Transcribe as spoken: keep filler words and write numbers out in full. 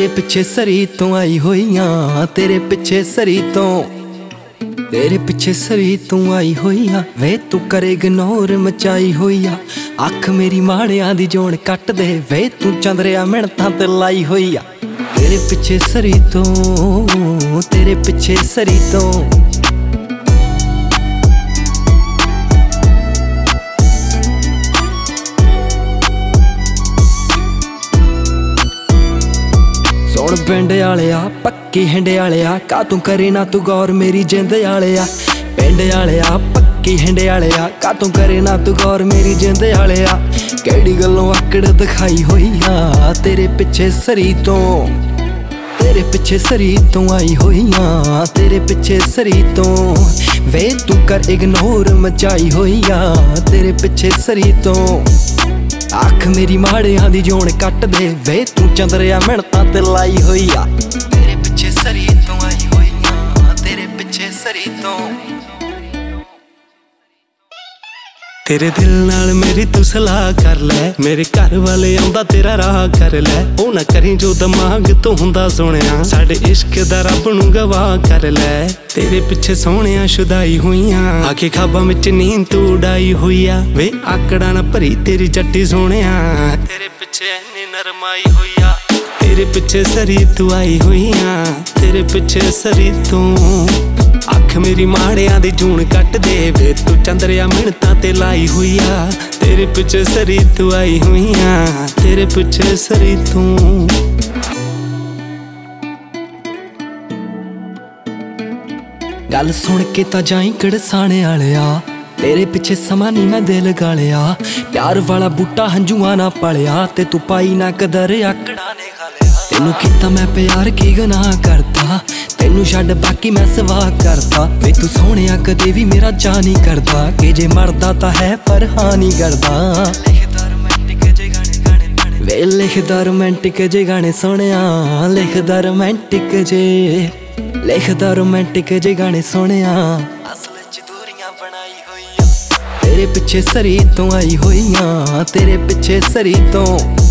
तेरे पिछे सरी तो आई होइयां, तेरे पिछे सरी तो तेरे पिछे सरी तू आई होइयां वे तू करे इग्नोर मचाई होइया। अख मेरी माड़ियां दी जोन कट दे वे तू चंदरिया मिहनतां ते लाई होइया। तेरे पिछे सरी तो तेरे पिछे सरी तो सुन पिंड आलिया पक्की हिंडे आलिया का तू करे ना तू गौर मेरी जिंद आलिया। पिंड आलिया पक्की हिंडे आलिया का तू करे ना तू गौर मेरी जिंद आलिया। केड़ी गल्लों आकड़ दिखाई होइया तेरे पिछे सरी तो तेरे पिछे सरी तो आई होइयां, तेरे पिछे सरी तो वे तू कर इग्नोर मचाई होइया। तेरे पिछे सरी तो अख मेरी माड़ियां दी जोन कट दे वे तू चंदरिया मिहनतां ते लाई होइया। तेरे पिछे सरी तो आई होइयां, तेरे पिछे सरी तो तेरे दिल नाल मेरी तू सलाह कर ले, मेरे घर वाले आंदा तेरा राह कर ले। ओ ना करी जो दिमाग तो हुंदा सोहणिया, साडे इश्क दा रब नूं गवाह कर ले। तेरे पिछे सोहणिया शुदाई होइयां, आखे खाबां विच नींद तू उड़ाई होइया। वे आकड़ा ना भरी तेरी जट्टी सोहणिया, तेरे पिछे इन्नी नरमाई होइया। तेरे पिछे सरी तू आई होइयां, तेरे पिछे सरी तू अख मेरी माड़ियां दी जून कट दे वे तू चंदरिया मिहनतां ते लाई होइया। तेरे पिछे सरी तू आई होइयां, तेरे पिछे सरी तू गल सुन के तां जाई कड़साणे आलिया। तेरे पिछे समा नहीं मैं दिल गालिया, प्यार वाला बूटा हंजुआ ना पालिया ते तू पाई ना कदर आकड़ा ने खालिया। तेनू कीता मैं प्यार की गनाह करदा, तेनू छड्ड बाकी मैं सवाह करदा। वे तू सोहणिया कदे भी मेरा जा नहीं करदा, कि जे मरदा तां है पर हां नहीं करदा। लिखदा रोमांटिक जे गाने गाने वे लिखदा रोमांटिक जे गाने सोहणिया, लिखदा रोमांटिक जे लिखदा रोमांटिक जे गाने सोहणिया। असल च दूरियां बनाई होइयां तेरे पिछे सरी तो आई होइयां, तेरे पिछे सरी तो